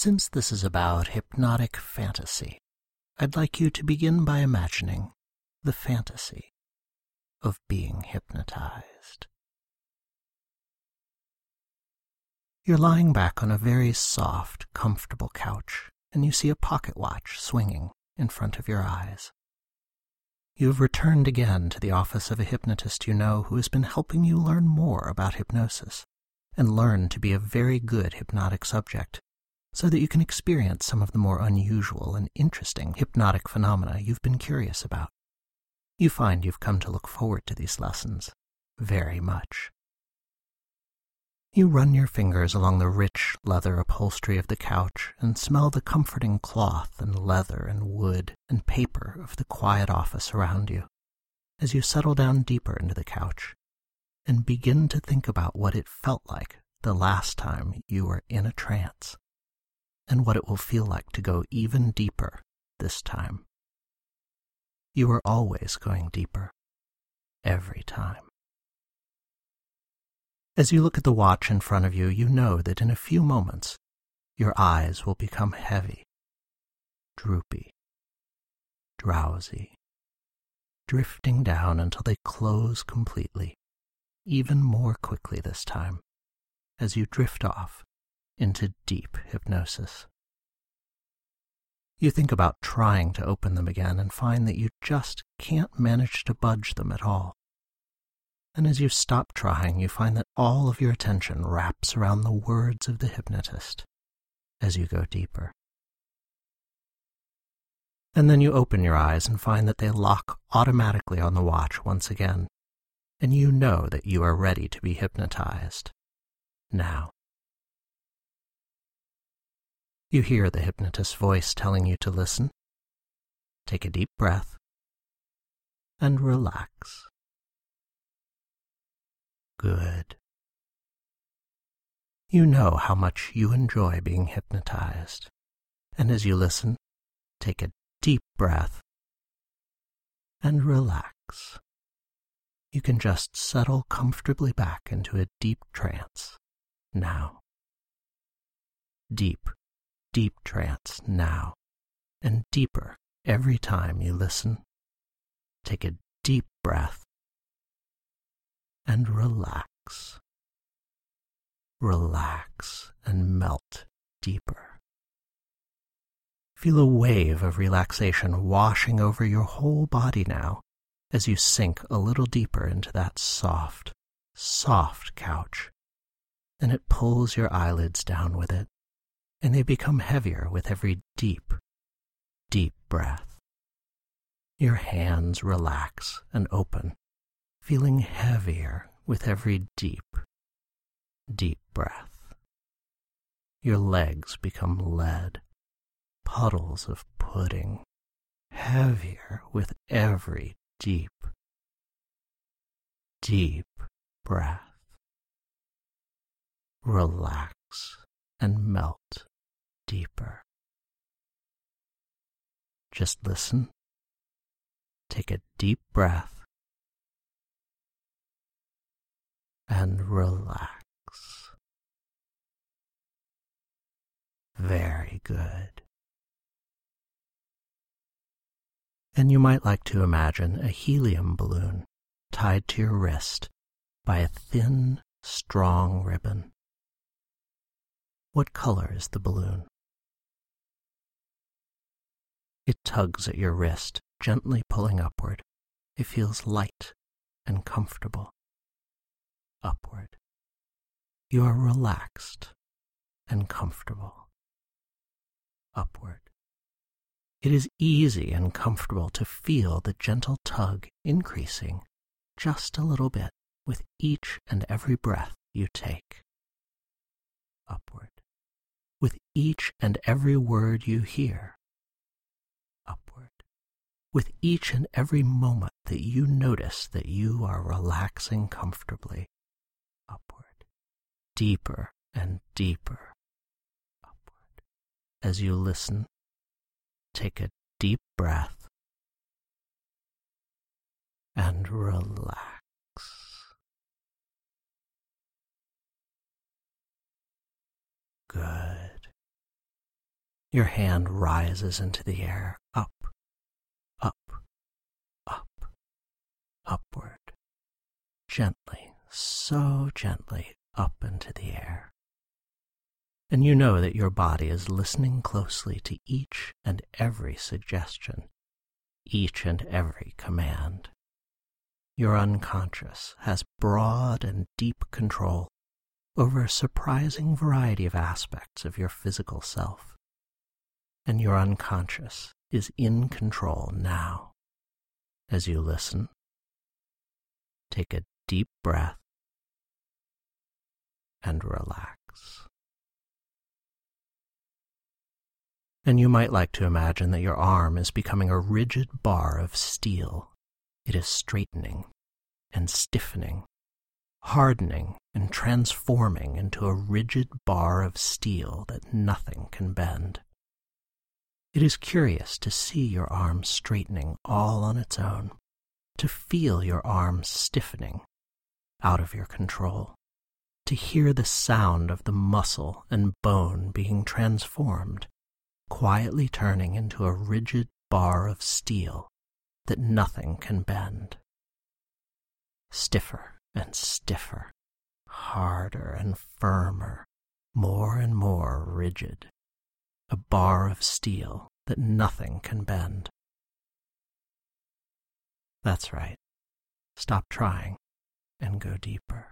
Since this is about hypnotic fantasy, I'd like you to begin by imagining the fantasy of being hypnotized. You're lying back on a very soft, comfortable couch, and you see a pocket watch swinging in front of your eyes. You have returned again to the office of a hypnotist you know who has been helping you learn more about hypnosis and learn to be a very good hypnotic subject so that you can experience some of the more unusual and interesting hypnotic phenomena you've been curious about. You find you've come to look forward to these lessons very much. You run your fingers along the rich leather upholstery of the couch and smell the comforting cloth and leather and wood and paper of the quiet office around you as you settle down deeper into the couch and begin to think about what it felt like the last time you were in a trance and what it will feel like to go even deeper this time. You are always going deeper, every time. As you look at the watch in front of you, you know that in a few moments, your eyes will become heavy, droopy, drowsy, drifting down until they close completely, even more quickly this time, as you drift off into deep hypnosis. You think about trying to open them again and find that you just can't manage to budge them at all. And as you stop trying, you find that all of your attention wraps around the words of the hypnotist as you go deeper. And then you open your eyes and find that they lock automatically on the watch once again, and you know that you are ready to be hypnotized now. You hear the hypnotist's voice telling you to listen, take a deep breath, and relax. Good. You know how much you enjoy being hypnotized, and as you listen, take a deep breath and relax. You can just settle comfortably back into a deep trance now. Deep, deep trance now, and deeper every time you listen. Take a deep breath and relax. Relax and melt deeper. Feel a wave of relaxation washing over your whole body now as you sink a little deeper into that soft, soft couch, and it pulls your eyelids down with it, and they become heavier with every deep, deep breath. Your hands relax and open, feeling heavier with every deep, deep breath. Your legs become lead, puddles of pudding, heavier with every deep, deep breath. Relax and melt deeper. Just listen. Take a deep breath and relax. Very good. And you might like to imagine a helium balloon tied to your wrist by a thin, strong ribbon. What color is the balloon? It tugs at your wrist, gently pulling upward. It feels light and comfortable. Upward. You are relaxed and comfortable. Upward. It is easy and comfortable to feel the gentle tug increasing just a little bit with each and every breath you take. Upward. With each and every word you hear. Upward. With each and every moment that you notice that you are relaxing comfortably. Upward. Deeper and deeper. Upward. As you listen, take a deep breath and relax. Good. Your hand rises into the air, up, up, up, upward, gently, so gently up into the air. And you know that your body is listening closely to each and every suggestion, each and every command. Your unconscious has broad and deep control over a surprising variety of aspects of your physical self. And your unconscious is in control now. As you listen, take a deep breath and relax. And you might like to imagine that your arm is becoming a rigid bar of steel. It is straightening and stiffening, hardening and transforming into a rigid bar of steel that nothing can bend. It is curious to see your arm straightening all on its own, to feel your arm stiffening out of your control, to hear the sound of the muscle and bone being transformed, quietly turning into a rigid bar of steel that nothing can bend. Stiffer and stiffer, harder and firmer, more and more rigid, a bar of steel that nothing can bend. That's right. Stop trying and go deeper.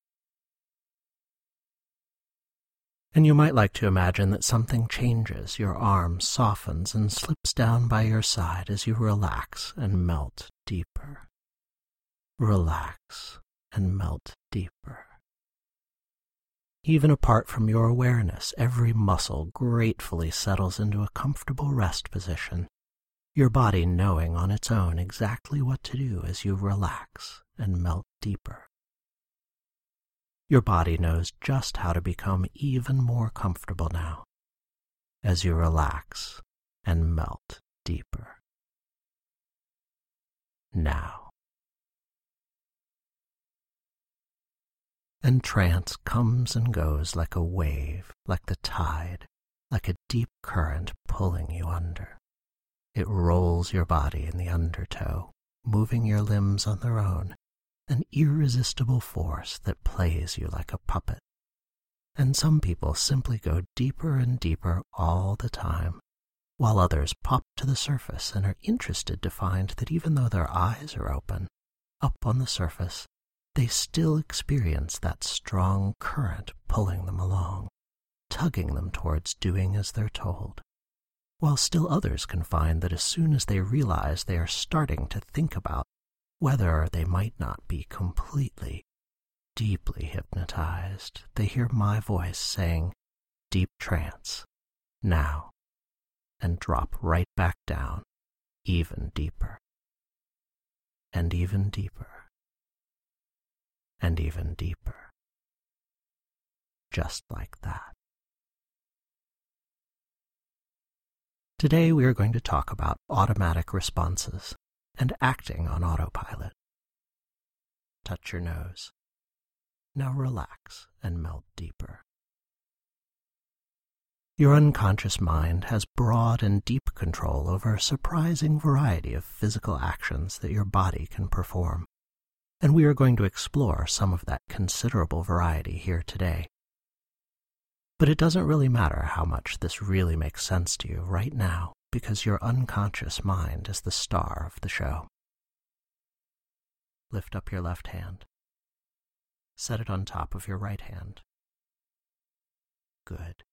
And you might like to imagine that something changes. Your arm softens and slips down by your side as you relax and melt deeper. Relax and melt deeper. Even apart from your awareness, every muscle gratefully settles into a comfortable rest position, your body knowing on its own exactly what to do as you relax and melt deeper. Your body knows just how to become even more comfortable now as you relax and melt deeper. Now. And trance comes and goes like a wave, like the tide, like a deep current pulling you under. It rolls your body in the undertow, moving your limbs on their own, an irresistible force that plays you like a puppet. And some people simply go deeper and deeper all the time, while others pop to the surface and are interested to find that even though their eyes are open, up on the surface, they still experience that strong current pulling them along, tugging them towards doing as they're told, while still others can find that as soon as they realize they are starting to think about whether they might not be completely, deeply hypnotized, they hear my voice saying, "Deep trance, now," and drop right back down, even deeper, and even deeper, and even deeper, just like that. Today we are going to talk about automatic responses and acting on autopilot. Touch your nose. Now relax and melt deeper. Your unconscious mind has broad and deep control over a surprising variety of physical actions that your body can perform, and we are going to explore some of that considerable variety here today. But it doesn't really matter how much this really makes sense to you right now, because your unconscious mind is the star of the show. Lift up your left hand. Set it on top of your right hand. Good.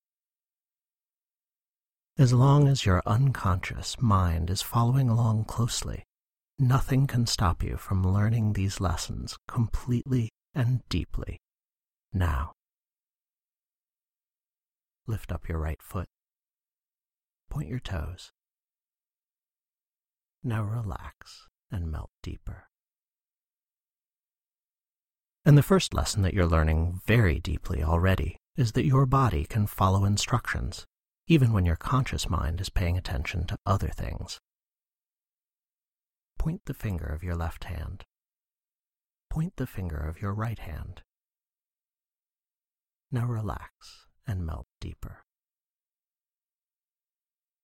As long as your unconscious mind is following along closely, nothing can stop you from learning these lessons completely and deeply now. Lift up your right foot. Point your toes. Now relax and melt deeper. And the first lesson that you're learning very deeply already is that your body can follow instructions, even when your conscious mind is paying attention to other things. Point the finger of your left hand. Point the finger of your right hand. Now relax and melt deeper.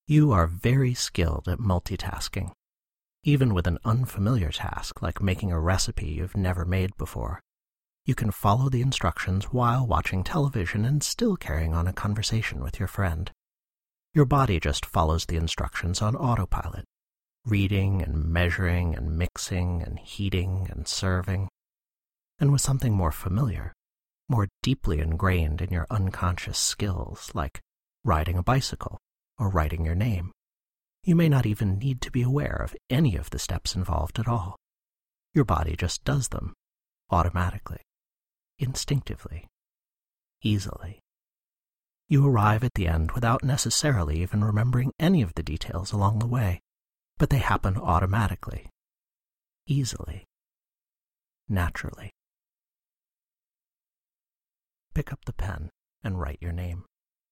You are very skilled at multitasking. Even with an unfamiliar task like making a recipe you've never made before, you can follow the instructions while watching television and still carrying on a conversation with your friend. Your body just follows the instructions on autopilot, reading and measuring and mixing and heating and serving. And with something more familiar, more deeply ingrained in your unconscious skills, like riding a bicycle or writing your name, you may not even need to be aware of any of the steps involved at all. Your body just does them, automatically, instinctively, easily. You arrive at the end without necessarily even remembering any of the details along the way, but they happen automatically, easily, naturally. Pick up the pen and write your name.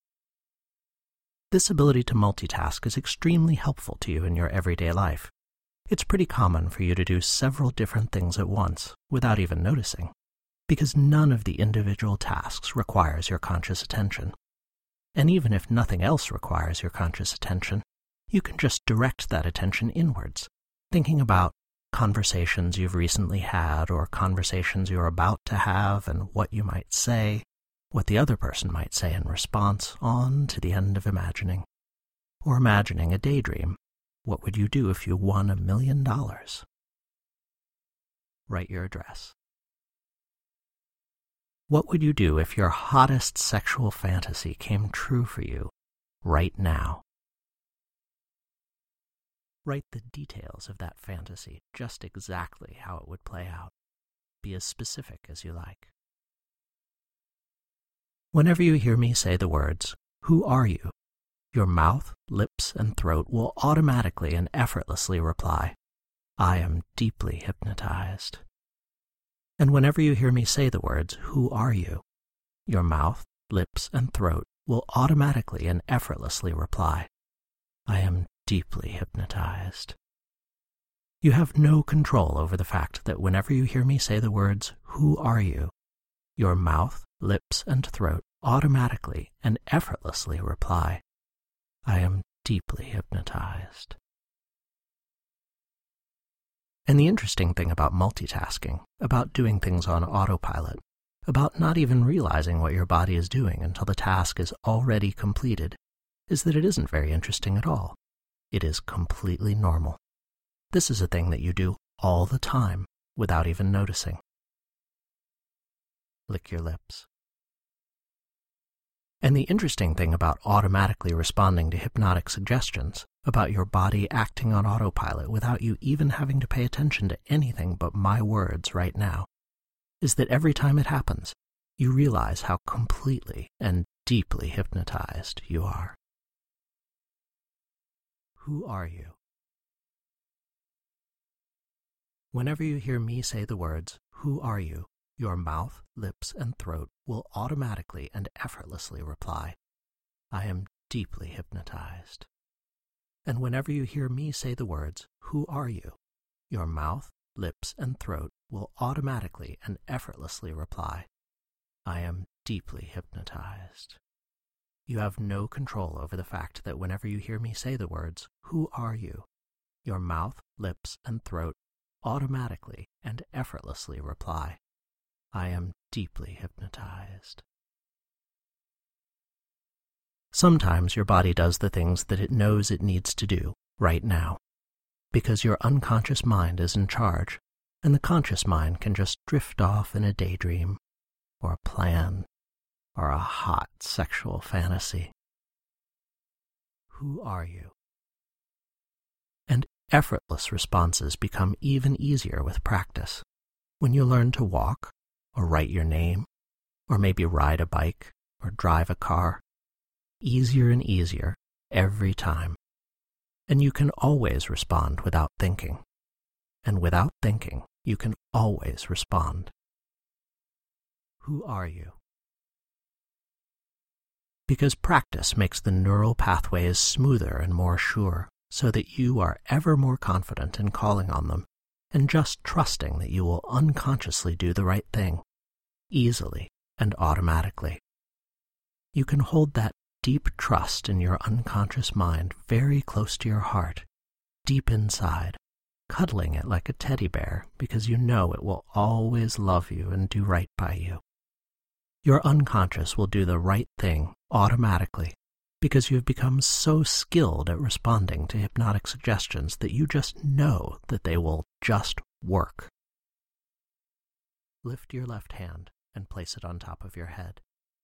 This ability to multitask is extremely helpful to you in your everyday life. It's pretty common for you to do several different things at once without even noticing, because none of the individual tasks requires your conscious attention. And even if nothing else requires your conscious attention, you can just direct that attention inwards, thinking about conversations you've recently had or conversations you're about to have and what you might say, what the other person might say in response, on to the end of imagining. Or imagining a daydream. What would you do if you won $1 million? Write your address. What would you do if your hottest sexual fantasy came true for you right now? Write the details of that fantasy, just exactly how it would play out. Be as specific as you like. Whenever you hear me say the words, "Who are you?" your mouth, lips, and throat will automatically and effortlessly reply, "I am deeply hypnotized." And whenever you hear me say the words, "Who are you?" your mouth, lips, and throat will automatically and effortlessly reply, "I am deeply hypnotized." You have no control over the fact that whenever you hear me say the words, "Who are you?" your mouth, lips, and throat automatically and effortlessly reply, "I am deeply hypnotized." And the interesting thing about multitasking, about doing things on autopilot, about not even realizing what your body is doing until the task is already completed, is that it isn't very interesting at all. It is completely normal. This is a thing that you do all the time without even noticing. Lick your lips. And the interesting thing about automatically responding to hypnotic suggestions, about your body acting on autopilot without you even having to pay attention to anything but my words right now, is that every time it happens, you realize how completely and deeply hypnotized you are. Who are you? Whenever you hear me say the words, "Who are you?" your mouth, lips, and throat will automatically and effortlessly reply, "I am deeply hypnotized." And whenever you hear me say the words, "Who are you?" your mouth, lips, and throat will automatically and effortlessly reply, "I am deeply hypnotized." You have no control over the fact that whenever you hear me say the words, "Who are you?" your mouth, lips, and throat automatically and effortlessly reply, "I am deeply hypnotized." Sometimes your body does the things that it knows it needs to do right now, because your unconscious mind is in charge, and the conscious mind can just drift off in a daydream, or a plan, or a hot sexual fantasy. Who are you? And effortless responses become even easier with practice. When you learn to walk, or write your name, or maybe ride a bike, or drive a car, easier and easier every time. And you can always respond without thinking. And without thinking, you can always respond. Who are you? Because practice makes the neural pathways smoother and more sure, so that you are ever more confident in calling on them, and just trusting that you will unconsciously do the right thing, easily and automatically. You can hold that deep trust in your unconscious mind very close to your heart, deep inside, cuddling it like a teddy bear because you know it will always love you and do right by you. Your unconscious will do the right thing automatically because you have become so skilled at responding to hypnotic suggestions that you just know that they will just work. Lift your left hand and place it on top of your head.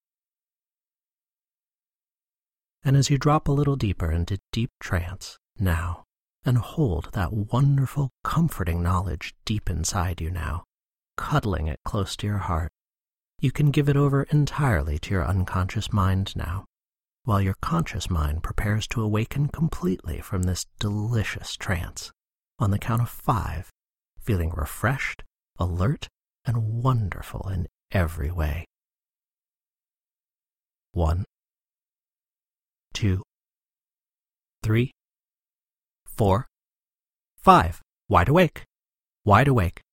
And as you drop a little deeper into deep trance now, and hold that wonderful, comforting knowledge deep inside you now, cuddling it close to your heart, you can give it over entirely to your unconscious mind now, while your conscious mind prepares to awaken completely from this delicious trance on the count of 5, feeling refreshed, alert, and wonderful in every way. 1, 2, 3, 4, 5. Wide awake. Wide awake.